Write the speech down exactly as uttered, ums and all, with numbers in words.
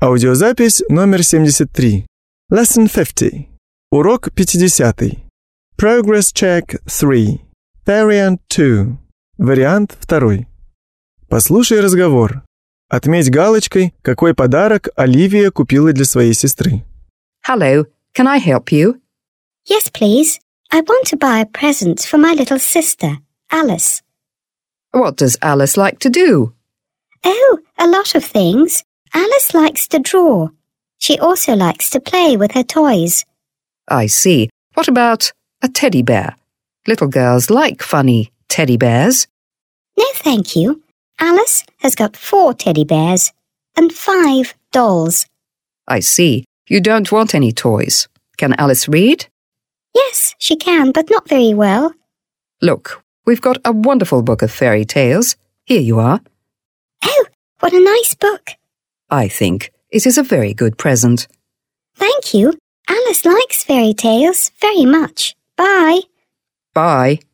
Аудиозапись номер семьдесят три. Lesson fifty. Урок пятидесятый. Progress check three. Variant two. Вариант второй. Послушай разговор. Отметь галочкой, какой подарок Оливия купила для своей сестры. Hello, can I help you? Yes, please. I want to buy a present for my little sister, Alice. What does Alice like to do? Oh, a lot of things. Alice likes to draw. She also likes to play with her toys. I see. What about a teddy bear? Little girls like funny teddy bears. No, thank you. Alice has got four teddy bears and five dolls. I see. You don't want any toys. Can Alice read? Yes, she can, but not very well. Look, we've got a wonderful book of fairy tales. Here you are. Oh, what a nice book. I think it is a very good present. Thank you. Alice likes fairy tales very much. Bye. Bye.